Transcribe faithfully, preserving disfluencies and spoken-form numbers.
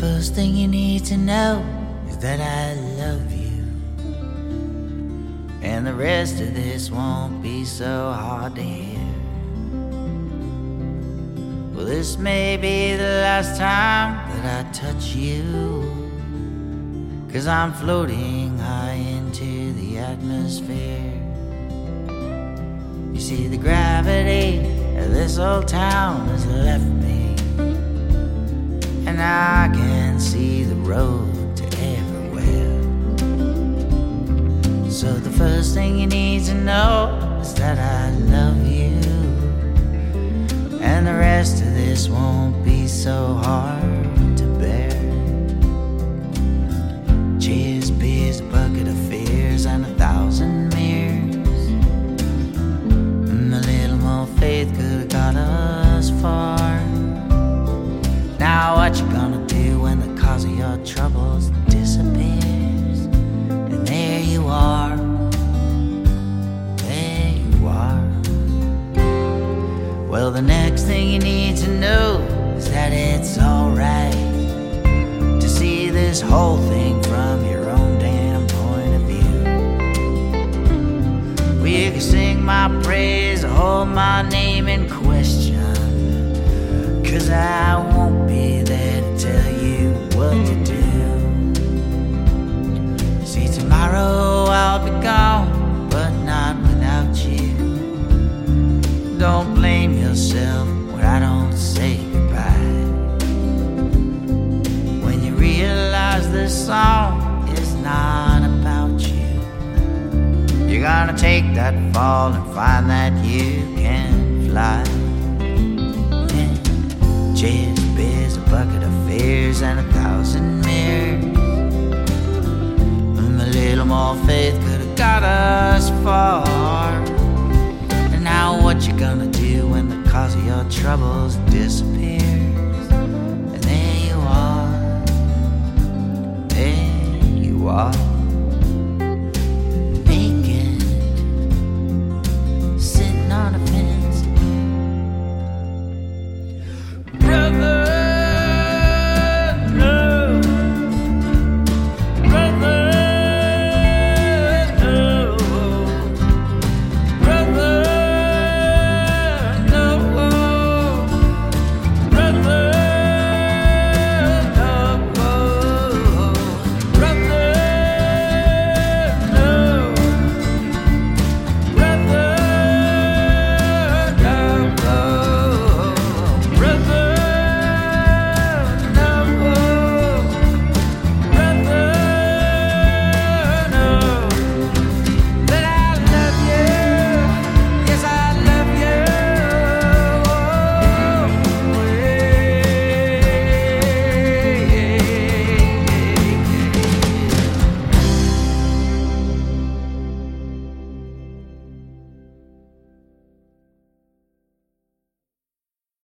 first thing you need to know is that I love you, and the rest of this won't be so hard to hear. Well, this may be the last time that I touch you, 'cause I'm floating high into the atmosphere. You see, the gravity of this old town has left me, and I can see the road to everywhere. So the first thing you need to know is that I love you, and the rest of this won't be so hard to bear. Cheers, beers, a bucket of fears, and a thousand mirrors. And a little more faith could have got us far. Now what you gonna do when the cause of your troubles disappears? And there you are, there you are. Well, the next thing you need to know is that it's alright to see this whole thing from your own damn point of view. Well, you can sing my praise or hold my name in question, 'cause I won't be there to tell you what to do. See, tomorrow I'll be gone, but not without you. Don't blame yourself when I don't say goodbye. When you realize this song is not about you, you're gonna take that fall and find that you can fly. Cheers, beers, a bucket of fears, and a thousand mirrors. And a little more faith could have got us far. And now what you gonna do when the cause of your troubles disappears? And there you are, there you are.